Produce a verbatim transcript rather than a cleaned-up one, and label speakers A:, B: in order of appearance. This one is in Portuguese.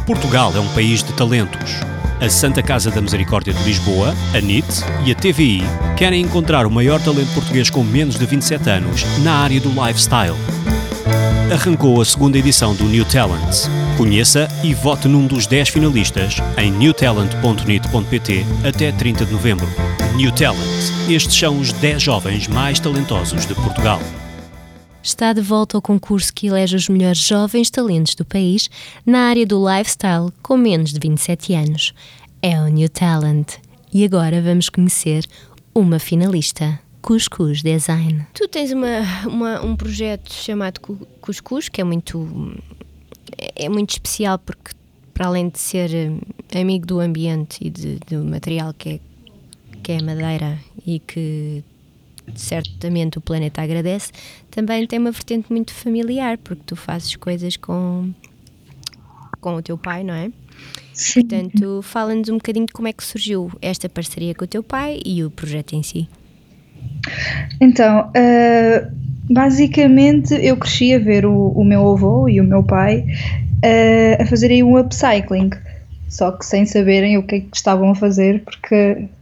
A: Portugal é um país de talentos. A Santa Casa da Misericórdia de Lisboa, a N I T e a T V I querem encontrar o maior talento português com menos de vinte e sete anos na área do lifestyle. Arrancou a segunda edição do New Talent. Conheça e vote num dos dez finalistas em new talent ponto n i t ponto p t até trinta de novembro. New Talent. Estes são os dez jovens mais talentosos de Portugal.
B: Está de volta ao concurso que elege os melhores jovens talentos do país na área do lifestyle com menos de vinte e sete anos. É o New Talent. E agora vamos conhecer uma finalista. Cuscuz Design. Tu tens uma, uma, um projeto chamado Cuscuz, que é muito, é muito especial porque, para além de ser amigo do ambiente e de, do material que é, que é madeira e que certamente o planeta agradece, também tem uma vertente muito familiar, porque tu fazes coisas com, com o teu pai, não é?
C: Sim.
B: Portanto, fala-nos um bocadinho de como é que surgiu esta parceria com o teu pai e o projeto em si.
C: Então, uh, basicamente eu cresci a ver o, o meu avô e o meu pai uh, a fazerem um upcycling, só que sem saberem o que é que estavam a fazer, porque